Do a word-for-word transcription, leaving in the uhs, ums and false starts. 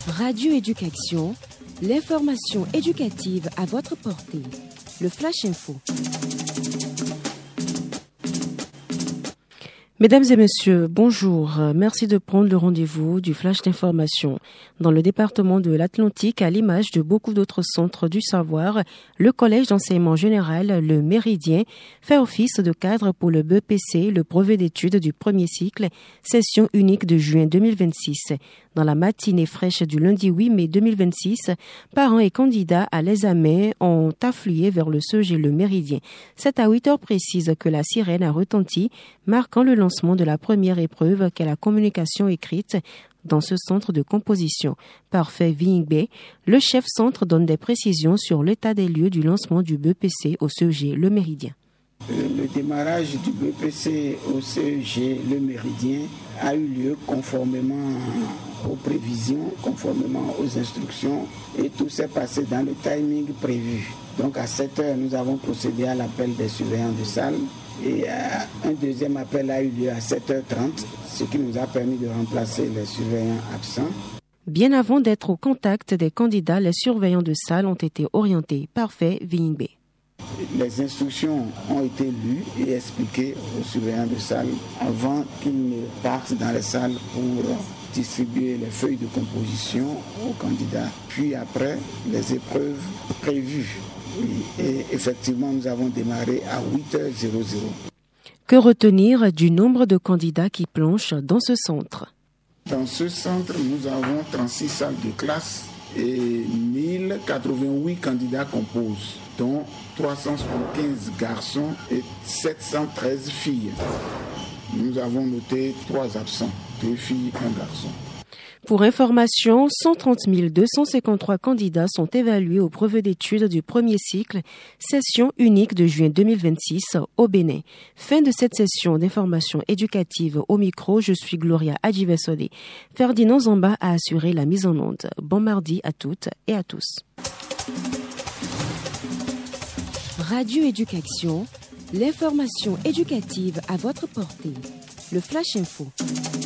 Radio Éducation, l'information éducative à votre portée. Le Flash Info. Mesdames et messieurs, bonjour. Merci de prendre le rendez-vous du Flash d'information. Dans le département de l'Atlantique, à l'image de beaucoup d'autres centres du savoir, le Collège d'enseignement général, le Méridien, fait office de cadre pour le B P C, le brevet d'études du premier cycle, session unique de juin deux mille vingt-six. Dans la matinée fraîche du lundi huit mai deux mille vingt-six, parents et candidats à l'examen ont afflué vers le C E G Le Méridien. C'est à huit heures précises que la sirène a retenti, marquant le lancement de la première épreuve qu'est la communication écrite dans ce centre de composition. Parfait Vingbe, le chef centre donne des précisions sur l'état des lieux du lancement du B P C au C E G Le Méridien. Le démarrage du B P C au C E G Le Méridien a eu lieu conformément aux prévisions, conformément aux instructions, et tout s'est passé dans le timing prévu. Donc à sept heures, nous avons procédé à l'appel des surveillants de salle et un deuxième appel a eu lieu à sept heures trente, ce qui nous a permis de remplacer les surveillants absents. Bien avant d'être au contact des candidats, les surveillants de salle ont été orientés. Parfait Vingbe. Les instructions ont été lues et expliquées aux surveillants de salle avant qu'ils ne partent dans les salles pour distribuer les feuilles de composition aux candidats. Puis après, les épreuves prévues. Et effectivement, nous avons démarré à huit heures. Que retenir du nombre de candidats qui planchent dans ce centre? Dans ce centre, nous avons trente-six salles de classe et mille quatre-vingt-huit candidats composent, dont trois cent soixante-quinze garçons et sept cent treize filles. Nous avons noté trois absents, deux filles, un garçon. Pour information, cent trente mille deux cent cinquante-trois candidats sont évalués au brevet d'études du premier cycle, session unique de juin deux mille vingt-six au Bénin. Fin de cette session d'information éducative au micro, je suis Gloria Adjivesode. Ferdinand Zamba a assuré la mise en onde. Bon mardi à toutes et à tous. Radio Éducation, l'information éducative à votre portée. Le Flash Info.